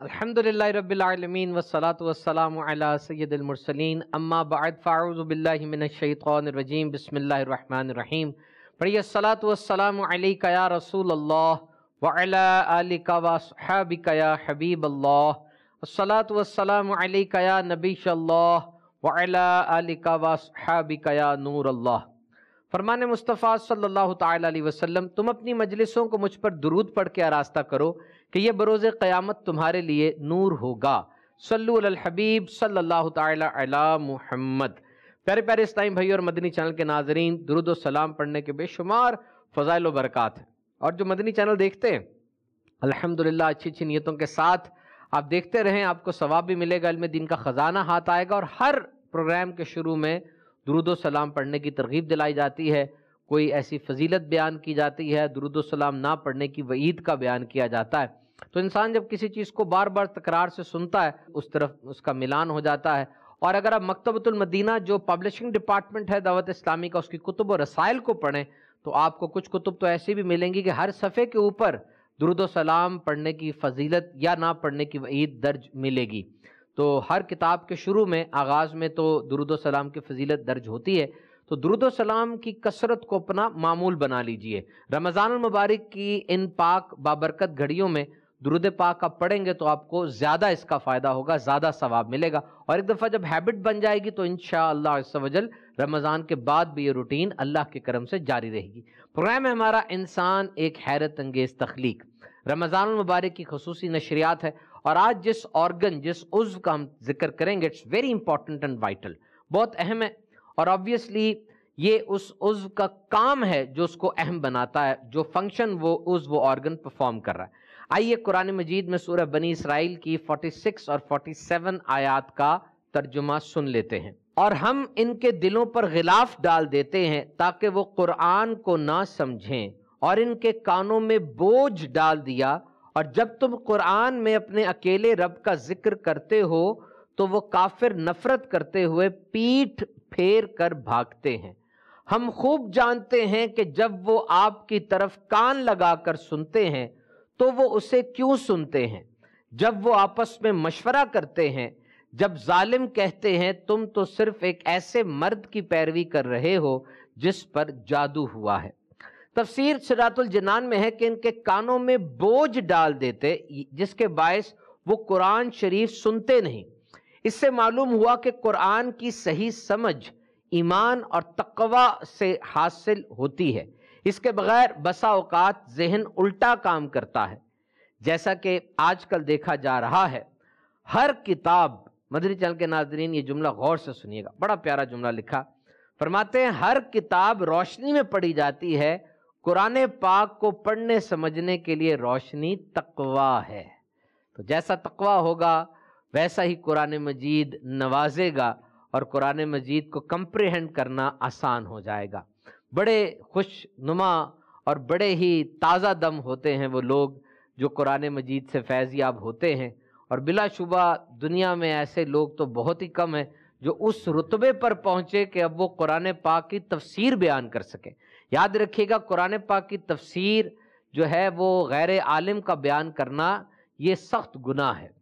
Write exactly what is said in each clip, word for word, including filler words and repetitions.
الحمدللہ رب العالمین والصلاة والسلام علی سید المرسلین اما بعد فاعوذ باللہ من الشیطان الرجیم بسم اللہ الرحمن الرحیم پڑھیے الصلاة والسلام علیکہ یا رسول اللہ وعلی آلک واصحابک یا حبیب اللہ الصلاة والسلام علیکہ یا نبی اللہ وعلی آلک واصحابک یا نور اللہ۔ فرمان مصطفیٰ صلی اللہ تعالی علیہ وسلم، تم اپنی مجلسوں کو مجھ پر درود پڑھ کے آراستہ کرو کہ یہ بروز قیامت تمہارے لیے نور ہوگا۔ صلو علی الحبیب صلی اللہ تعالی علی محمد۔ پیارے پیارے اسلامی بھائی اور مدنی چینل کے ناظرین، درود و سلام پڑھنے کے بے شمار فضائل و برکات ہیں، اور جو مدنی چینل دیکھتے ہیں الحمدللہ اچھی اچھی نیتوں کے ساتھ آپ دیکھتے رہیں، آپ کو ثواب بھی ملے گا، علم دین کا خزانہ ہاتھ آئے گا، اور ہر پروگرام کے شروع میں درود و سلام پڑھنے کی ترغیب دلائی جاتی ہے، کوئی ایسی فضیلت بیان کی جاتی ہے، درود و سلام نہ پڑھنے کی وعید کا بیان کیا جاتا ہے۔ تو انسان جب کسی چیز کو بار بار تکرار سے سنتا ہے، اس طرف اس کا ملان ہو جاتا ہے۔ اور اگر آپ مکتبۃ المدینہ جو پبلشنگ ڈپارٹمنٹ ہے دعوت اسلامی کا، اس کی کتب و رسائل کو پڑھیں تو آپ کو کچھ کتب تو ایسی بھی ملیں گی کہ ہر صفحے کے اوپر درود و سلام پڑھنے کی فضیلت یا نہ پڑھنے کی وعید درج ملے گی۔ تو ہر کتاب کے شروع میں، آغاز میں تو درود و سلام کی فضیلت درج ہوتی ہے، تو درود و سلام کی کثرت کو اپنا معمول بنا لیجئے۔ رمضان المبارک کی ان پاک بابرکت گھڑیوں میں درود پاک آپ پڑھیں گے تو آپ کو زیادہ اس کا فائدہ ہوگا، زیادہ ثواب ملے گا، اور ایک دفعہ جب ہیبٹ بن جائے گی تو انشاءاللہ عز و جل رمضان کے بعد بھی یہ روٹین اللہ کے کرم سے جاری رہے گی۔ پروگرام ہے ہمارا انسان ایک حیرت انگیز تخلیق، رمضان المبارک کی خصوصی نشریات ہے، اور آج جس آرگن جس عضو کا ہم ذکر کریں گے، it's very important and vital, بہت اہم ہے، اور آبویسلی یہ اس عضو کا کام ہے جو اس کو اہم بناتا ہے، جو فنکشن وہ عضو وہ آرگن پرفارم کر رہا ہے۔ آئیے قرآن مجید میں سورہ بنی اسرائیل کی چھیالیس اور سینتالیس آیات کا ترجمہ سن لیتے ہیں۔ اور ہم ان کے دلوں پر غلاف ڈال دیتے ہیں تاکہ وہ قرآن کو نہ سمجھیں، اور ان کے کانوں میں بوجھ ڈال دیا، اور جب تم قرآن میں اپنے اکیلے رب کا ذکر کرتے ہو تو وہ کافر نفرت کرتے ہوئے پیٹھ پھیر کر بھاگتے ہیں۔ ہم خوب جانتے ہیں کہ جب وہ آپ کی طرف کان لگا کر سنتے ہیں تو وہ اسے کیوں سنتے ہیں؟ جب وہ آپس میں مشورہ کرتے ہیں، جب ظالم کہتے ہیں تم تو صرف ایک ایسے مرد کی پیروی کر رہے ہو جس پر جادو ہوا ہے۔ تفسیر صراط الجنان میں ہے کہ ان کے کانوں میں بوجھ ڈال دیتے، جس کے باعث وہ قرآن شریف سنتے نہیں۔ اس سے معلوم ہوا کہ قرآن کی صحیح سمجھ ایمان اور تقوی سے حاصل ہوتی ہے، اس کے بغیر بسا اوقات ذہن الٹا کام کرتا ہے، جیسا کہ آج کل دیکھا جا رہا ہے۔ ہر کتاب، مدنی چینل کے ناظرین یہ جملہ غور سے سنیے گا، بڑا پیارا جملہ لکھا، فرماتے ہیں ہر کتاب روشنی میں پڑھی جاتی ہے، قرآن پاک کو پڑھنے سمجھنے کے لیے روشنی تقوی ہے۔ تو جیسا تقوی ہوگا ویسا ہی قرآن مجید نوازے گا، اور قرآن مجید کو کمپریہنڈ کرنا آسان ہو جائے گا۔ بڑے خوش نما اور بڑے ہی تازہ دم ہوتے ہیں وہ لوگ جو قرآن مجید سے فیض یاب ہوتے ہیں، اور بلا شبہ دنیا میں ایسے لوگ تو بہت ہی کم ہیں جو اس رتبے پر پہنچے کہ اب وہ قرآن پاک کی تفسیر بیان کر سکیں۔ یاد رکھیے گا، قرآن پاک کی تفسیر جو ہے وہ غیر عالم کا بیان کرنا یہ سخت گناہ ہے۔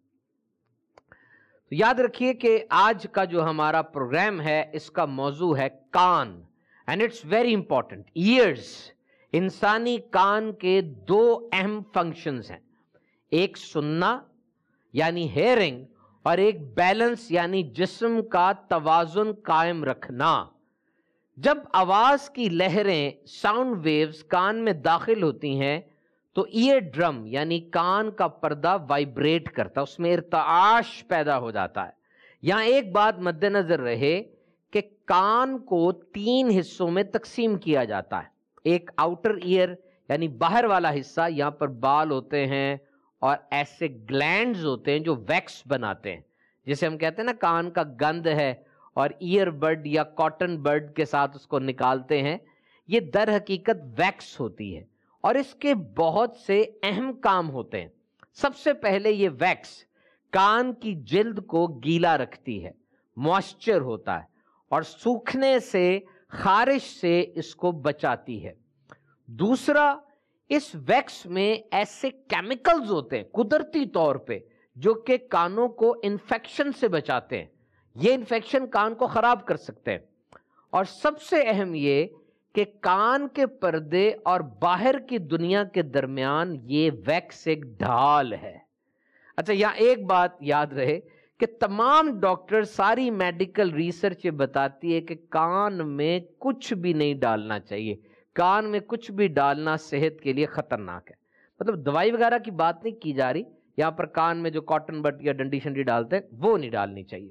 تو یاد رکھیے کہ آج کا جو ہمارا پروگرام ہے اس کا موضوع ہے کان، and it's very important. Ears, انسانی کان کے دو اہم فنکشنز ہیں، ایک سننا یعنی ہیئرنگ، اور ایک بیلنس یعنی جسم کا توازن قائم رکھنا۔ جب آواز کی لہریں ساؤنڈ ویوز کان میں داخل ہوتی ہیں تو ایئر ڈرم یعنی کان کا پردہ وائبریٹ کرتا ہے، اس میں ارتعاش پیدا ہو جاتا ہے۔ یہاں ایک بات مد نظر رہے کہ کان کو تین حصوں میں تقسیم کیا جاتا ہے۔ ایک آؤٹر ایئر یعنی باہر والا حصہ، یہاں پر بال ہوتے ہیں اور ایسے گلینڈز ہوتے ہیں جو ویکس بناتے ہیں، جسے ہم کہتے ہیں نا کان کا گند ہے، اور ایئر بڈ یا کاٹن بڈ کے ساتھ اس کو نکالتے ہیں۔ یہ در حقیقت ویکس ہوتی ہے، اور اس کے بہت سے اہم کام ہوتے ہیں۔ سب سے پہلے یہ ویکس کان کی جلد کو گیلا رکھتی ہے، موئسچر ہوتا ہے، اور سوکھنے سے، خارش سے اس کو بچاتی ہے۔ دوسرا، اس ویکس میں ایسے کیمیکلز ہوتے ہیں قدرتی طور پہ جو کہ کانوں کو انفیکشن سے بچاتے ہیں. یہ انفیکشن کان کو خراب کر سکتے ہیں. اور سب سے اہم یہ کہ کان کے پردے اور باہر کی دنیا کے درمیان یہ ویکس ایک ڈھال ہے. اچھا یہاں ایک بات یاد رہے کہ تمام ڈاکٹر، ساری میڈیکل ریسرچ یہ بتاتی ہے کہ کان میں کچھ بھی نہیں ڈالنا چاہیے. کان میں کچھ بھی ڈالنا صحت کے لیے خطرناک ہے. مطلب دوائی وغیرہ کی بات نہیں کی جا رہی یہاں پر. کان میں جو کاٹن بٹ یا ڈنڈی شنڈی ڈالتے ہیں وہ نہیں ڈالنی چاہیے.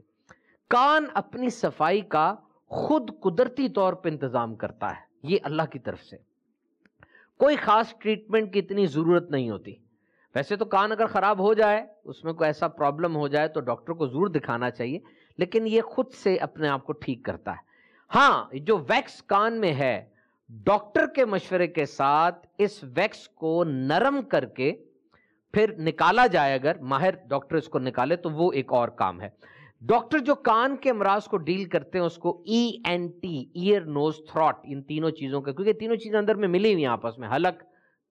کان اپنی صفائی کا خود قدرتی طور پہ انتظام کرتا ہے، یہ اللہ کی طرف سے. کوئی خاص ٹریٹمنٹ کی اتنی ضرورت نہیں ہوتی. ویسے تو کان اگر خراب ہو جائے، اس میں کوئی ایسا پرابلم ہو جائے تو ڈاکٹر کو ضرور دکھانا چاہیے، لیکن یہ خود سے اپنے آپ کو ٹھیک کرتا ہے. ہاں جو ویکس کان میں ہے، ڈاکٹر کے مشورے کے ساتھ اس ویکس کو نرم کر کے پھر نکالا جائے، اگر ماہر ڈاکٹر اس کو نکالے تو وہ ایک اور کام ہے. ڈاکٹر جو کان کے امراض کو ڈیل کرتے ہیں اس کو E N T, ear nose throat, ان تینوں چیزوں کا، کیونکہ تینوں چیزیں اندر میں ملی ہوئی ہیں آپس میں، حلق،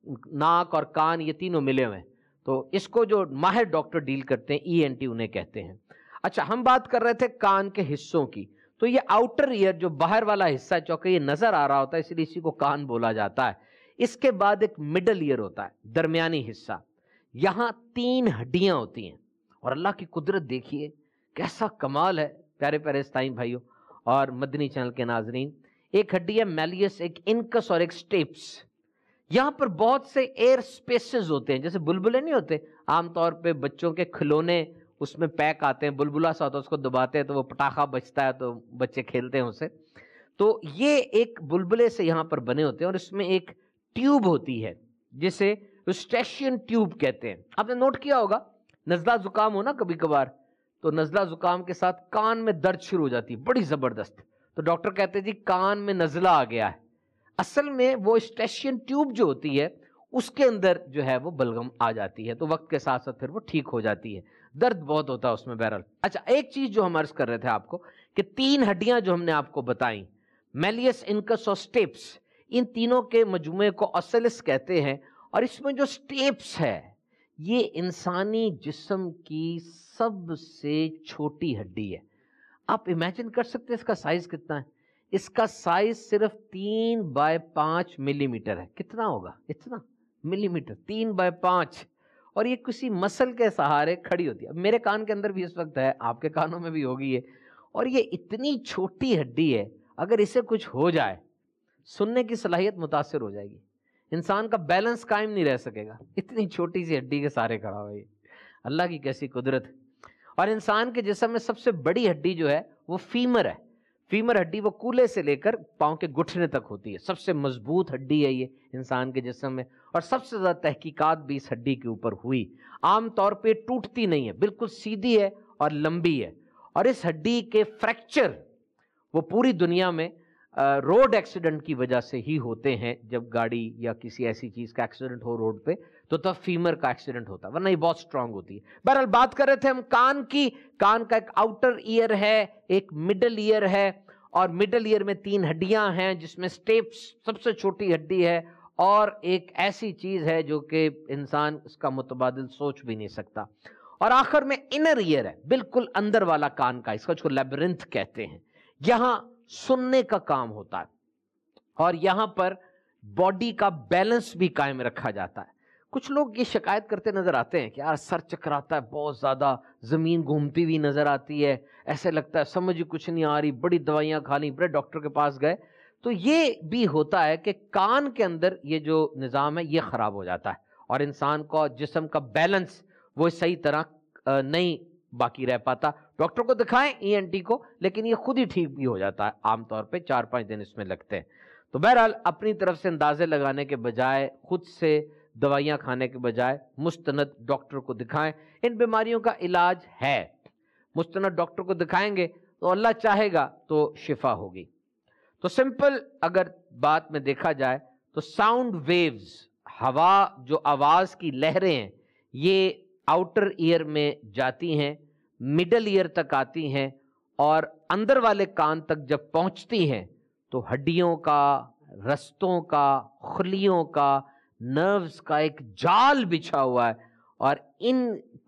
ناک اور کان، یہ تینوں ملے ہوئے ہیں. تو اس کو جو ماہر ڈاکٹر ڈیل کرتے ہیں ای این ٹی انہیں کہتے ہیں. اچھا ہم بات کر رہے تھے کان کے حصوں کی. تو یہ آؤٹر ایئر جو باہر والا حصہ ہے، چونکہ یہ نظر آ رہا ہوتا ہے اس لیے اسی کو کان بولا جاتا ہے. اس کے بعد ایک مڈل ایئر ہوتا ہے، درمیانی حصہ. یہاں تین ہڈیاں ہوتی ہیں اور اللہ کی قدرت دیکھیے کیسا کمال ہے پیارے پیارے اسلامی بھائیوں اور مدنی چینل کے ناظرین. ایک ہڈی ہے میلیس، ایک انکس اور ایک سٹیپس. یہاں پر بہت سے ایئر سپیسز ہوتے ہیں، جیسے بلبلے نہیں ہوتے عام طور پہ بچوں کے کھلونے اس میں پیک آتے ہیں، بلبلا سا ہوتا ہے، اس کو دباتے ہیں تو وہ پٹاخہ بجتا ہے تو بچے کھیلتے ہیں اسے. تو یہ ایک بلبلے سے یہاں پر بنے ہوتے ہیں اور اس میں ایک ٹیوب ہوتی ہے جسے یوسٹیشین ٹیوب کہتے ہیں. آپ نے نوٹ کیا ہوگا نزلہ زکام ہو نا کبھی کبھار، تو نزلہ زکام کے ساتھ کان میں درد شروع ہو جاتی ہے بڑی زبردست، تو ڈاکٹر کہتے ہیں جی کان میں نزلہ آ گیا ہے. اصل میں وہ یوسٹیشین ٹیوب جو ہوتی ہے اس کے اندر جو ہے وہ بلغم آ جاتی ہے، تو وقت کے ساتھ ساتھ پھر وہ ٹھیک ہو جاتی ہے. درد بہت ہوتا ہے اس میں بہرحال. اچھا ایک چیز جو ہم عرض کر رہے تھے آپ کو کہ تین ہڈیاں جو ہم نے آپ کو بتائیں، میلیس، انکس اور سٹیپس، ان تینوں کے مجموعے کو اوسیلس کہتے ہیں. اور اس میں جو سٹیپس ہے یہ انسانی جسم کی سب سے چھوٹی ہڈی ہے. آپ امیجن کر سکتے ہیں اس کا سائز کتنا ہے؟ اس کا سائز صرف تین بائی پانچ ملی میٹر ہے. کتنا ہوگا؟ اتنا ملی میٹر، تین بائی پانچ. اور یہ کسی مسل کے سہارے کھڑی ہوتی ہے. میرے کان کے اندر بھی اس وقت ہے، آپ کے کانوں میں بھی ہوگی ہے. اور یہ اتنی چھوٹی ہڈی ہے، اگر اسے کچھ ہو جائے سننے کی صلاحیت متاثر ہو جائے گی، انسان کا بیلنس قائم نہیں رہ سکے گا. اتنی چھوٹی سی ہڈی کے سارے کھڑا ہوئے. اللہ کی کیسی قدرت. اور انسان کے جسم میں سب سے بڑی ہڈی جو ہے وہ فیمر ہے. فیمر ہڈی وہ کولے سے لے کر پاؤں کے گھٹنے تک ہوتی ہے. سب سے مضبوط ہڈی ہے یہ انسان کے جسم میں، اور سب سے زیادہ تحقیقات بھی اس ہڈی کے اوپر ہوئی. عام طور پہ ٹوٹتی نہیں ہے، بالکل سیدھی ہے اور لمبی ہے. اور اس ہڈی کے فریکچر وہ پوری دنیا میں روڈ ایکسیڈنٹ کی وجہ سے ہی ہوتے ہیں. جب گاڑی یا کسی ایسی چیز کا ایکسیڈنٹ ہو روڈ پہ تو تب فیمر کا ایکسیڈنٹ ہوتا ہے، ورنہ یہ بہت سٹرونگ ہوتی ہے. بہرحال بات کر رہے تھے ہم کان کی. کان کا ایک آؤٹر ایئر ہے، ایک مڈل ایئر ہے، اور مڈل ایئر میں تین ہڈیاں ہیں جس میں سٹیپس سب سے چھوٹی ہڈی ہے، اور ایک ایسی چیز ہے جو کہ انسان اس کا متبادل سوچ بھی نہیں سکتا. اور آخر میں انر ایئر ہے، بالکل اندر والا کان کا، اس کو لیبرنتھ کہتے ہیں. یہاں سننے کا کام ہوتا ہے اور یہاں پر باڈی کا بیلنس بھی قائم رکھا جاتا ہے. کچھ لوگ یہ شکایت کرتے نظر آتے ہیں کہ یار سر چکراتا ہے بہت زیادہ، زمین گھومتی ہوئی نظر آتی ہے، ایسے لگتا ہے سمجھ ہی کچھ نہیں آ رہی، بڑی دوائیاں کھا لیں، بڑے ڈاکٹر کے پاس گئے. تو یہ بھی ہوتا ہے کہ کان کے اندر یہ جو نظام ہے یہ خراب ہو جاتا ہے اور انسان کو جسم کا بیلنس وہ صحیح طرح نہیں باقی رہ پاتا. ڈاکٹر کو دکھائیں ای این ٹی کو، لیکن یہ خود ہی ٹھیک بھی ہو جاتا ہے. عام طور پہ چار پانچ دن اس میں لگتے ہیں. تو بہرحال اپنی طرف سے اندازے لگانے کے بجائے، خود سے دوائیاں کھانے کے بجائے مستند ڈاکٹر کو دکھائیں. ان بیماریوں کا علاج ہے، مستند ڈاکٹر کو دکھائیں گے تو اللہ چاہے گا تو شفا ہوگی. تو سمپل اگر بات میں دیکھا جائے تو ساؤنڈ ویوز، ہوا جو آواز کی لہریں ہیں، یہ آؤٹر ایئر میں جاتی ہیں، مڈل ایئر تک آتی ہیں، اور اندر والے کان تک جب پہنچتی ہیں تو ہڈیوں کا، رستوں کا، خلیوں کا، نروز کا ایک جال بچھا ہوا ہے، اور ان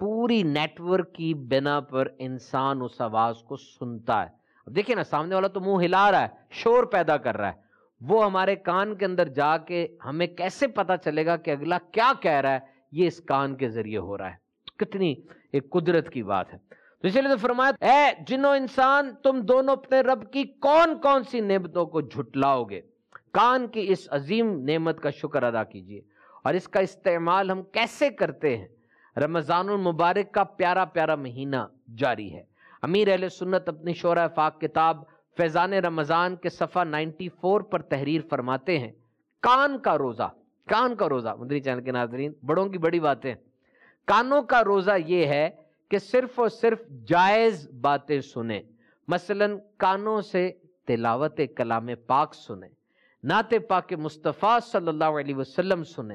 پوری نیٹ ورک کی بنا پر انسان اس آواز کو سنتا ہے. اب دیکھیں نا، سامنے والا تو منہ ہلا رہا ہے، شور پیدا کر رہا ہے، وہ ہمارے کان کے اندر جا کے ہمیں کیسے پتا چلے گا کہ اگلا کیا کہہ رہا ہے؟ یہ اس کان کے ذریعے ہو رہا ہے. کتنی ایک قدرت کی بات ہے. تو اسی لیے تو فرمایا، اے جنو انسان، تم دونوں اپنے رب کی کون کون سی نعمتوں کو جھٹلاؤ گے؟ کان کی اس عظیم نعمت کا شکر ادا کیجئے. اور اس کا استعمال ہم کیسے کرتے ہیں؟ رمضان المبارک کا پیارا پیارا مہینہ جاری ہے. امیر اہل سنت اپنی شورہ فاق کتاب فیضان رمضان کے صفحہ نائنٹی فور پر تحریر فرماتے ہیں، کان کا روزہ، کان کا روزہ مدنی چینل کے ناظرین، بڑوں کی بڑی باتیں. کانوں کا روزہ یہ ہے کہ صرف اور صرف جائز باتیں سنیں. مثلا کانوں سے تلاوت کلام پاک سنیں، نعت پاک مصطفیٰ صلی اللہ علیہ وسلم سنیں،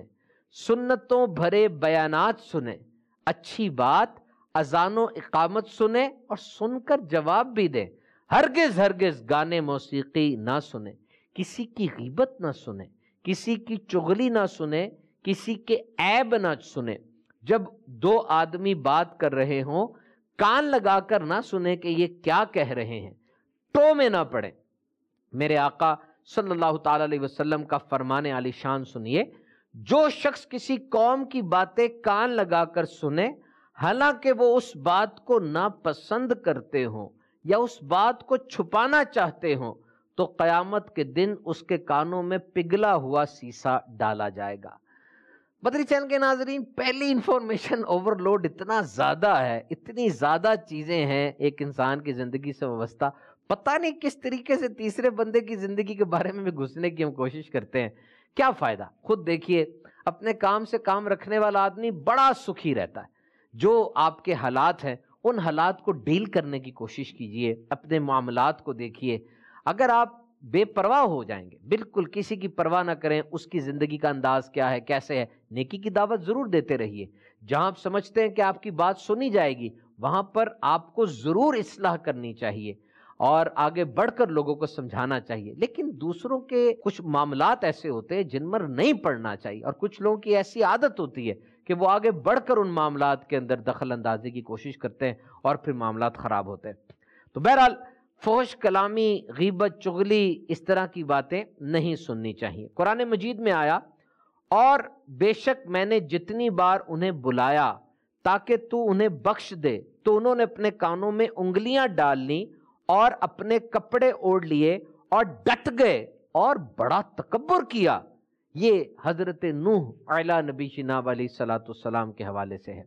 سنتوں بھرے بیانات سنیں، اچھی بات اذان و اقامت سنیں اور سن کر جواب بھی دیں. ہرگز ہرگز گانے موسیقی نہ سنیں، کسی کی غیبت نہ سنیں، کسی کی چغلی نہ سنیں، کسی کے عیب نہ سنیں. جب دو آدمی بات کر رہے ہوں کان لگا کر نہ سنیں کہ یہ کیا کہہ رہے ہیں، ٹو میں نہ پڑیں. میرے آقا صلی اللہ تعالی علیہ وسلم کا فرمان عالی شان سنیے، جو شخص کسی قوم کی باتیں کان لگا کر سنے حالانکہ وہ اس بات کو ناپسند کرتے ہوں یا اس بات کو چھپانا چاہتے ہوں، تو قیامت کے دن اس کے کانوں میں پگھلا ہوا سیسا ڈالا جائے گا. بدری چینل کے ناظرین، پہلی انفارمیشن اوورلوڈ اتنا زیادہ ہے، اتنی زیادہ چیزیں ہیں ایک انسان کی زندگی سے وابستہ، پتہ نہیں کس طریقے سے تیسرے بندے کی زندگی کے بارے میں بھی گھسنے کی ہم کوشش کرتے ہیں. کیا فائدہ؟ خود دیکھیے، اپنے کام سے کام رکھنے والا آدمی بڑا سکھی رہتا ہے. جو آپ کے حالات ہیں ان حالات کو ڈیل کرنے کی کوشش کیجئے، اپنے معاملات کو دیکھیے. اگر آپ بے پرواہ ہو جائیں گے، بالکل کسی کی پرواہ نہ کریں، اس کی زندگی کا انداز کیا ہے، کیسے ہے، نیکی کی دعوت ضرور دیتے رہیے. جہاں آپ سمجھتے ہیں کہ آپ کی بات سنی جائے گی وہاں پر آپ کو ضرور اصلاح کرنی چاہیے اور آگے بڑھ کر لوگوں کو سمجھانا چاہیے. لیکن دوسروں کے کچھ معاملات ایسے ہوتے ہیں جن پر نہیں پڑنا چاہیے، اور کچھ لوگوں کی ایسی عادت ہوتی ہے کہ وہ آگے بڑھ کر ان معاملات کے اندر دخل اندازی کی کوشش کرتے ہیں اور پھر معاملات خراب ہوتے ہیں. تو بہرحال فحش کلامی، غیبت، چغلی، اس طرح کی باتیں نہیں سننی چاہیے. قرآن مجید میں آیا، اور بے شک میں نے جتنی بار انہیں بلایا تاکہ تو انہیں بخش دے تو انہوں نے اپنے کانوں میں انگلیاں ڈال لیں اور اپنے کپڑے اوڑھ لیے اور ڈٹ گئے اور بڑا تکبر کیا. یہ حضرت نوح اعلیٰ نبی جناب علیہ الصلوۃ والسلام کے حوالے سے ہے.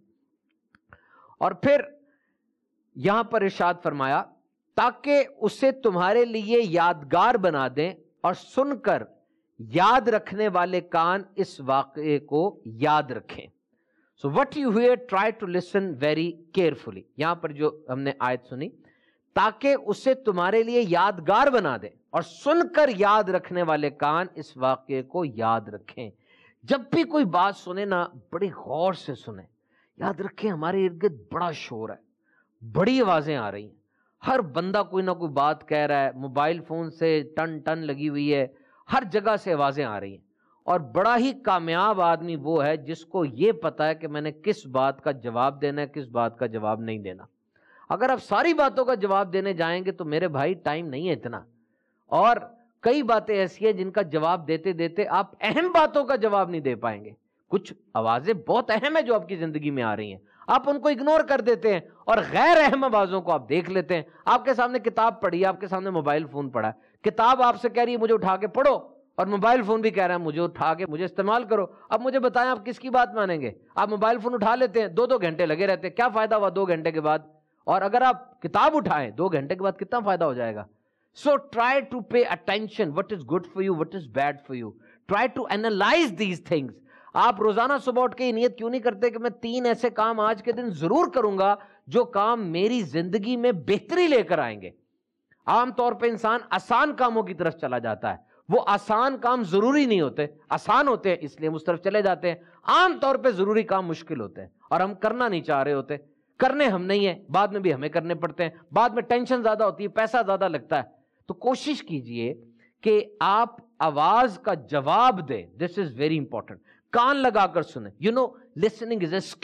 اور پھر یہاں پر ارشاد فرمایا، تاکہ اسے تمہارے لیے یادگار بنا دیں اور سن کر یاد رکھنے والے کان اس واقعے کو یاد رکھیں. So what you hear try to listen very carefully. یہاں پر جو ہم نے آیت سنی، تاکہ اسے تمہارے لیے یادگار بنا دیں اور سن کر یاد رکھنے والے کان اس واقعے کو یاد رکھیں. جب بھی کوئی بات سنے نا، بڑی غور سے سنیں. یاد رکھیں ہمارے ارد گرد بڑا شور ہے، بڑی آوازیں آ رہی ہیں، ہر بندہ کوئی نہ کوئی بات کہہ رہا ہے، موبائل فون سے ٹن ٹن لگی ہوئی ہے، ہر جگہ سے آوازیں آ رہی ہیں. اور بڑا ہی کامیاب آدمی وہ ہے جس کو یہ پتا ہے کہ میں نے کس بات کا جواب دینا ہے، کس بات کا جواب نہیں دینا. اگر آپ ساری باتوں کا جواب دینے جائیں گے تو میرے بھائی ٹائم نہیں ہے اتنا. اور کئی باتیں ایسی ہیں جن کا جواب دیتے دیتے آپ اہم باتوں کا جواب نہیں دے پائیں گے. کچھ آوازیں بہت اہم ہیں جو آپ کی زندگی میں آ رہی ہیں، آپ ان کو اگنور کر دیتے ہیں اور غیر اہم آوازوں کو آپ دیکھ لیتے ہیں. آپ کے سامنے کتاب پڑھی ہے، آپ کے سامنے موبائل فون پڑا ہے، کتاب آپ سے کہہ رہی ہے مجھے اٹھا کے پڑھو، اور موبائل فون بھی کہہ رہا ہے مجھے اٹھا کے مجھے استعمال کرو. اب مجھے بتائیں آپ کس کی بات مانیں گے؟ آپ موبائل فون اٹھا لیتے ہیں، دو دو گھنٹے لگے رہتے ہیں، کیا فائدہ ہوا دو گھنٹے کے بعد؟ اور اگر آپ کتاب اٹھائیں دو گھنٹے کے بعد کتنا فائدہ ہو جائے گا؟ So try to pay attention, what is good for you, what is bad for you. Try to analyse these things. آپ روزانہ صبح اٹھ کے یہ نیت کیوں نہیں کرتے کہ میں تین ایسے کام آج کے دن ضرور کروں گا جو کام میری زندگی میں بہتری لے کر آئیں گے؟ عام طور پہ انسان آسان کاموں کی طرف چلا جاتا ہے. وہ آسان کام ضروری نہیں ہوتے، آسان ہوتے ہیں اس لیے ہم اس طرف چلے جاتے ہیں. عام طور پہ ضروری کام مشکل ہوتے ہیں اور ہم کرنا نہیں چاہ رہے ہوتے. کرنے ہم نہیں ہیں، بعد میں بھی ہمیں کرنے پڑتے ہیں، بعد میں ٹینشن زیادہ ہوتی ہے، پیسہ زیادہ لگتا ہے. تو کوشش کیجئے کہ آپ آواز کا جواب دیں. This is very important. کان لگا کر سنیں. You know listening is a skill.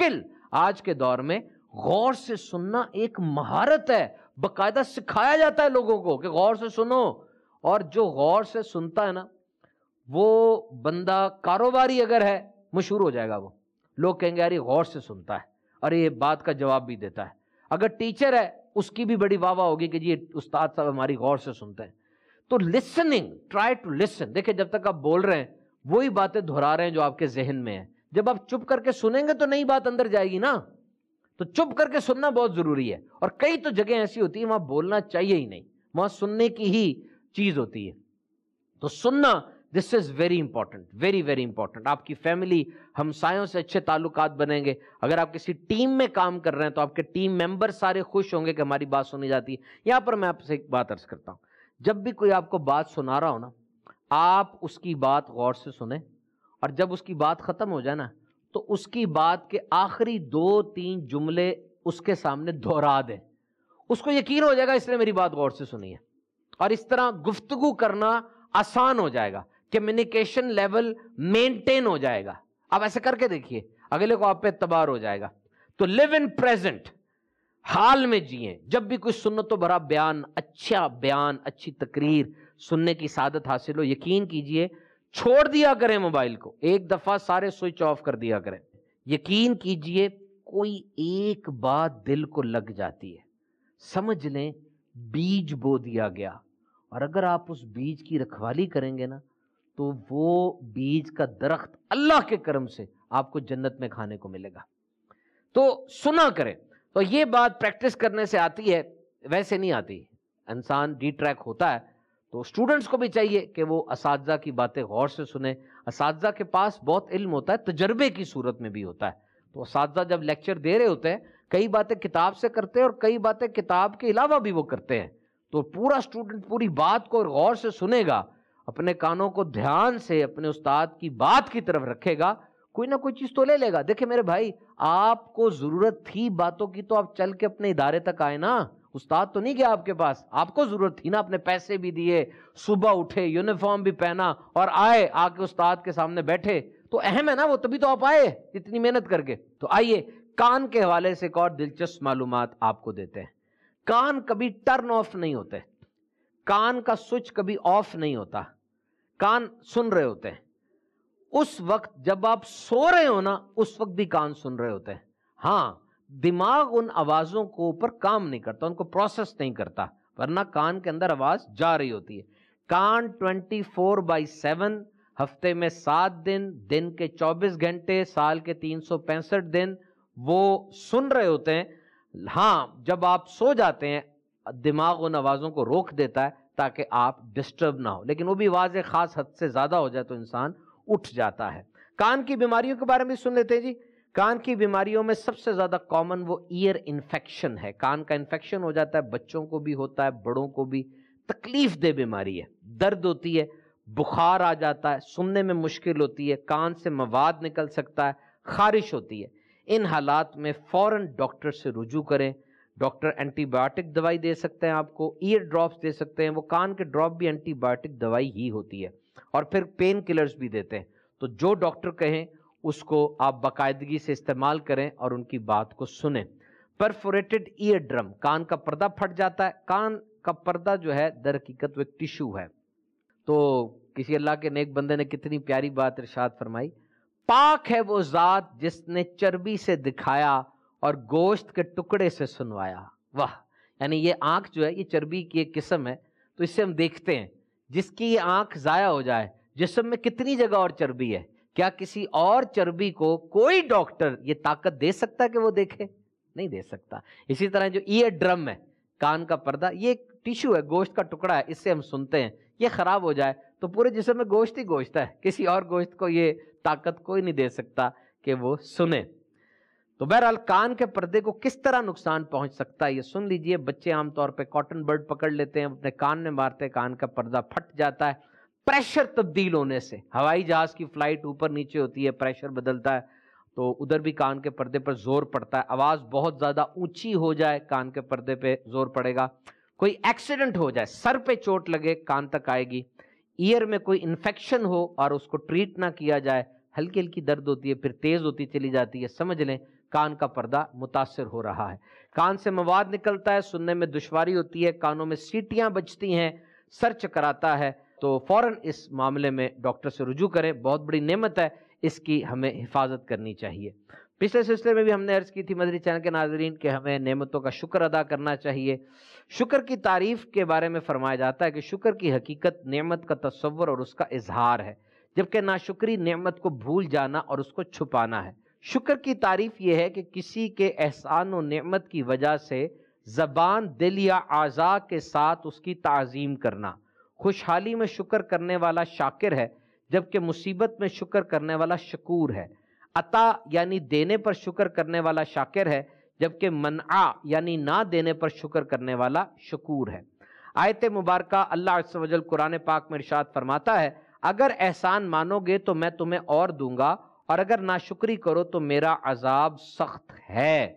آج کے دور میں غور سے سننا ایک مہارت ہے، باقاعدہ سکھایا جاتا ہے لوگوں کو کہ غور سے سنو، اور جو غور سے سنتا ہے نا وہ بندہ کاروباری اگر ہے مشہور ہو جائے گا، وہ لوگ کہیں گے یار یہ غور سے سنتا ہے اور یہ بات کا جواب بھی دیتا ہے۔ اگر ٹیچر ہے اس کی بھی بڑی واہ واہ ہوگی کہ جی یہ استاد صاحب ہماری غور سے سنتے ہیں۔ تو لسننگ، ٹرائی ٹو لسن، دیکھیں جب تک آپ بول رہے ہیں وہی باتیں دہرا رہے ہیں جو آپ کے ذہن میں ہیں، جب آپ چپ کر کے سنیں گے تو نئی بات اندر جائے گی نا، تو چپ کر کے سننا بہت ضروری ہے۔ اور کئی تو جگہ ایسی ہوتی ہیں وہاں بولنا چاہیے ہی نہیں، وہاں سننے کی ہی چیز ہوتی ہے۔ تو سننا this is very important, very very important. آپ کی فیملی، ہمسایوں سے اچھے تعلقات بنیں گے۔ اگر آپ کسی ٹیم میں کام کر رہے ہیں تو آپ کے ٹیم ممبر سارے خوش ہوں گے کہ ہماری بات سنی جاتی ہے۔ یہاں پر میں آپ سے ایک بات عرض کرتا ہوں، جب بھی کوئی آپ کو بات سنا رہا ہو نا، آپ اس کی بات غور سے سنیں، اور جب اس کی بات ختم ہو جائے نا تو اس کی بات کے آخری دو تین جملے اس کے سامنے دہرا دیں، اس کو یقین ہو جائے گا اس نے میری بات غور سے سنی ہے، اور اس طرح گفتگو کرنا آسان ہو جائے گا، کمیونیکیشن لیول مینٹین ہو جائے گا۔ آپ ایسے کر کے دیکھیے، اگلے کو آپ پہ اعتبار ہو جائے گا۔ تو لیو ان پریزنٹ، حال میں جیئیں۔ جب بھی کوئی سنت و بھرا بیان، اچھا بیان، اچھی تقریر سننے کی سعادت حاصل ہو، یقین کیجئے چھوڑ دیا کریں موبائل کو، ایک دفعہ سارے سوئچ آف کر دیا کریں۔ یقین کیجئے کوئی ایک بات دل کو لگ جاتی ہے، سمجھ لیں بیج بو دیا گیا، اور اگر آپ اس بیج کی رکھوالی کریں گے نا تو وہ بیج کا درخت اللہ کے کرم سے آپ کو جنت میں کھانے کو ملے گا۔ تو سنا کریں۔ تو یہ بات پریکٹس کرنے سے آتی ہے، ویسے نہیں آتی۔ انسان ڈی ٹریک ہوتا ہے، تو اسٹوڈنٹس کو بھی چاہیے کہ وہ اساتذہ کی باتیں غور سے سنیں۔ اساتذہ کے پاس بہت علم ہوتا ہے، تجربے کی صورت میں بھی ہوتا ہے۔ تو اساتذہ جب لیکچر دے رہے ہوتے ہیں، کئی باتیں کتاب سے کرتے ہیں اور کئی باتیں کتاب کے علاوہ بھی وہ کرتے ہیں۔ تو پورا اسٹوڈنٹ پوری بات کو غور سے سنے گا، اپنے کانوں کو دھیان سے اپنے استاد کی بات کی طرف رکھے گا، کوئی نہ کوئی چیز تو لے لے گا۔ دیکھیں میرے بھائی، آپ کو ضرورت تھی باتوں کی تو آپ چل کے اپنے ادارے تک آئے نا، استاد تو نہیں گیا آپ کے پاس، آپ کو ضرورت تھی نا، اپنے پیسے بھی دیے، صبح اٹھے، یونیفارم بھی پہنا اور آئے، آ کے استاد کے سامنے بیٹھے، تو اہم ہے نا وہ، تبھی تو آپ آئے اتنی محنت کر کے۔ تو آئیے کان کے حوالے سے ایک اور دلچسپ معلومات آپ کو دیتے ہیں۔ کان کبھی ٹرن آف نہیں ہوتے، کان کا سوئچ کبھی آف نہیں ہوتا، کان سن رہے ہوتے ہیں۔ اس وقت جب آپ سو رہے ہو نا، اس وقت بھی کان سن رہے ہوتے ہیں۔ ہاں، دماغ ان آوازوں کو اوپر کام نہیں کرتا، ان کو پروسیس نہیں کرتا، ورنہ کان کے اندر آواز جا رہی ہوتی ہے۔ کان ٹوینٹی فور بائی سیون، ہفتے میں سات دن، دن کے چوبیس گھنٹے، سال کے تین سو پینسٹھ دن وہ سن رہے ہوتے ہیں۔ ہاں، جب آپ سو جاتے ہیں دماغ ان آوازوں کو روک دیتا ہے تاکہ آپ ڈسٹرب نہ ہو، لیکن وہ بھی آواز ایک خاص حد سے زیادہ ہو جائے تو انسان اٹھ جاتا ہے۔ کان کی بیماریوں کے بارے میں سن لیتے ہیں جی۔ کان کی بیماریوں میں سب سے زیادہ کامن وہ ایئر انفیکشن ہے، کان کا انفیکشن ہو جاتا ہے، بچوں کو بھی ہوتا ہے، بڑوں کو بھی۔ تکلیف دہ بیماری ہے، درد ہوتی ہے، بخار آ جاتا ہے، سننے میں مشکل ہوتی ہے، کان سے مواد نکل سکتا ہے، خارش ہوتی ہے۔ ان حالات میں فوراً ڈاکٹر سے رجوع کریں۔ ڈاکٹر اینٹی بایوٹک دوائی دے سکتے ہیں آپ کو، ایئر ڈراپس دے سکتے ہیں، وہ کان کے ڈراپ بھی اینٹی بایوٹک دوائی ہی ہوتی ہے، اور پھر پین کلرز بھی دیتے ہیں۔ تو جو ڈاکٹر کہیں اس کو آپ باقاعدگی سے استعمال کریں اور ان کی بات کو سنیں۔ پرفوریٹڈ ایئر ڈرم، کان کا پردہ پھٹ جاتا ہے۔ کان کا پردہ جو ہے در حقیقت وہ ایک ٹیشو ہے۔ تو کسی اللہ کے نیک بندے نے کتنی پیاری بات ارشاد فرمائی، پاک ہے وہ ذات جس نے چربی سے دکھایا اور گوشت کے ٹکڑے سے سنوایا۔ واہ، یعنی یہ آنکھ جو ہے یہ چربی کی ایک قسم ہے، تو اس سے ہم دیکھتے ہیں جس کی یہ آنکھ ضائع ہو جائے، جسم میں کتنی جگہ اور چربی ہے، کیا کسی اور چربی کو کوئی ڈاکٹر یہ طاقت دے سکتا ہے کہ وہ دیکھے؟ نہیں دے سکتا۔ اسی طرح جو ایئر ڈرم ہے، کان کا پردہ، یہ ایک ٹیشو ہے، گوشت کا ٹکڑا ہے، اس سے ہم سنتے ہیں۔ یہ خراب ہو جائے تو پورے جسم میں گوشت ہی گوشت ہے، کسی اور گوشت کو یہ طاقت کوئی نہیں دے سکتا کہ وہ سنے۔ تو بہرحال کان کے پردے کو کس طرح نقصان پہنچ سکتا ہے یہ سن لیجئے۔ بچے عام طور پہ کاٹن برڈ پکڑ لیتے ہیں، اپنے کان میں مارتے ہیں، کان کا پردہ پھٹ جاتا ہے۔ پریشر تبدیل ہونے سے، ہوائی جہاز کی فلائٹ اوپر نیچے ہوتی ہے، پریشر بدلتا ہے تو ادھر بھی کان کے پردے پر زور پڑتا ہے۔ آواز بہت زیادہ اونچی ہو جائے، کان کے پردے پہ زور پڑے گا۔ کوئی ایکسیڈنٹ ہو جائے، سر پہ چوٹ لگے، کان تک آئے گی۔ ایئر میں کوئی انفیکشن ہو اور اس کو ٹریٹ نہ کیا جائے، ہلکی ہلکی درد ہوتی ہے، پھر تیز ہوتی چلی جاتی ہے، سمجھ لیں کان کا پردہ متاثر ہو رہا ہے، کان سے مواد نکلتا ہے، سننے میں دشواری ہوتی ہے، کانوں میں سیٹیاں بجتی ہیں، سر چکراتا ہے، تو فوراً اس معاملے میں ڈاکٹر سے رجوع کریں۔ بہت بڑی نعمت ہے، اس کی ہمیں حفاظت کرنی چاہیے۔ پچھلے سلسلے میں بھی ہم نے عرض کی تھی مدنی چینل کے ناظرین کہ ہمیں نعمتوں کا شکر ادا کرنا چاہیے۔ شکر کی تعریف کے بارے میں فرمایا جاتا ہے کہ شکر کی حقیقت نعمت کا تصور اور اس کا اظہار ہے، جبکہ ناشکری نعمت کو بھول جانا اور اس کو چھپانا ہے۔ شکر کی تعریف یہ ہے کہ کسی کے احسان و نعمت کی وجہ سے زبان، دل یا اعضاء کے ساتھ اس کی تعظیم کرنا۔ خوشحالی میں شکر کرنے والا شاکر ہے، جبکہ مصیبت میں شکر کرنے والا شکور ہے۔ عطا یعنی دینے پر شکر کرنے والا شاکر ہے، جبکہ منع یعنی نہ دینے پر شکر کرنے والا شکور ہے۔ آیت مبارکہ اللہ عز و جل قرآن پاک میں ارشاد فرماتا ہے، اگر احسان مانو گے تو میں تمہیں اور دوں گا، اور اگر ناشکری کرو تو میرا عذاب سخت ہے۔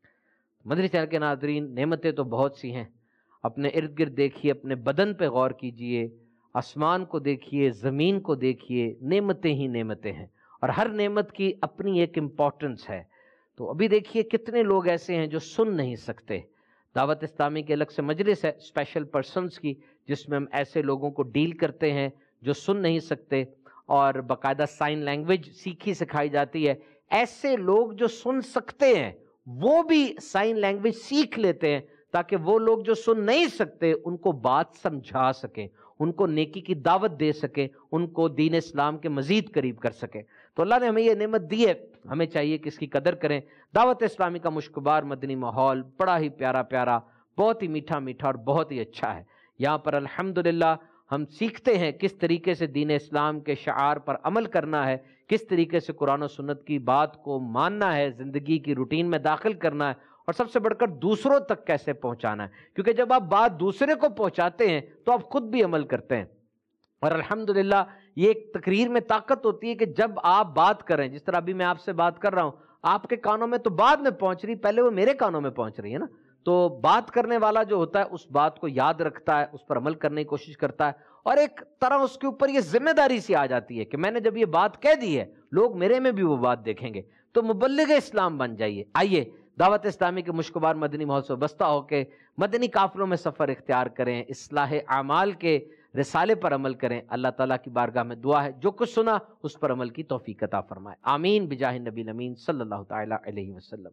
مدنی چینل کے ناظرین، نعمتیں تو بہت سی ہیں، اپنے ارد گرد دیکھیے، اپنے بدن پہ غور کیجئے، آسمان کو دیکھیے، زمین کو دیکھیے، نعمتیں ہی نعمتیں ہیں، اور ہر نعمت کی اپنی ایک امپورٹنس ہے۔ تو ابھی دیکھیے کتنے لوگ ایسے ہیں جو سن نہیں سکتے۔ دعوت اسلامی کے الگ سے مجلس ہے اسپیشل پرسنز کی، جس میں ہم ایسے لوگوں کو ڈیل کرتے ہیں جو سن نہیں سکتے، اور باقاعدہ سائن لینگویج سیکھی سکھائی جاتی ہے۔ ایسے لوگ جو سن سکتے ہیں وہ بھی سائن لینگویج سیکھ لیتے ہیں، تاکہ وہ لوگ جو سن نہیں سکتے ان کو بات سمجھا سکیں، ان کو نیکی کی دعوت دے سکیں، ان کو دین اسلام کے مزید قریب کر سکیں۔ تو اللہ نے ہمیں یہ نعمت دی ہے، ہمیں چاہیے کہ اس کی قدر کریں۔ دعوت اسلامی کا مشکبار مدنی ماحول بڑا ہی پیارا پیارا، بہت ہی میٹھا میٹھا اور بہت ہی اچھا ہے۔ یہاں پر الحمدللہ ہم سیکھتے ہیں کس طریقے سے دین اسلام کے شعار پر عمل کرنا ہے، کس طریقے سے قرآن و سنت کی بات کو ماننا ہے، زندگی کی روٹین میں داخل کرنا ہے، اور سب سے بڑھ کر دوسروں تک کیسے پہنچانا ہے، کیونکہ جب آپ بات دوسرے کو پہنچاتے ہیں تو آپ خود بھی عمل کرتے ہیں۔ اور الحمدللہ یہ ایک تقریر میں طاقت ہوتی ہے کہ جب آپ بات کریں، جس طرح ابھی میں آپ سے بات کر رہا ہوں، آپ کے کانوں میں تو بعد میں پہنچ رہی، پہلے وہ میرے کانوں میں پہنچ رہی ہے نا۔ تو بات کرنے والا جو ہوتا ہے اس بات کو یاد رکھتا ہے، اس پر عمل کرنے کی کوشش کرتا ہے، اور ایک طرح اس کے اوپر یہ ذمہ داری سی آ جاتی ہے کہ میں نے جب یہ بات کہہ دی ہے، لوگ میرے میں بھی وہ بات دیکھیں گے، تو مبلغ اسلام بن جائیے۔ آئیے دعوت اسلامی کے مشکبار مدنی ماحول سے وابستہ ہو کے مدنی قافلوں میں سفر اختیار کریں، اصلاح اعمال کے رسالے پر عمل کریں۔ اللہ تعالیٰ کی بارگاہ میں دعا ہے جو کچھ سنا اس پر عمل کی توفیق عطا فرمائے، آمین بجاہ النبی الامین صلی اللہ تعالیٰ علیہ وسلم۔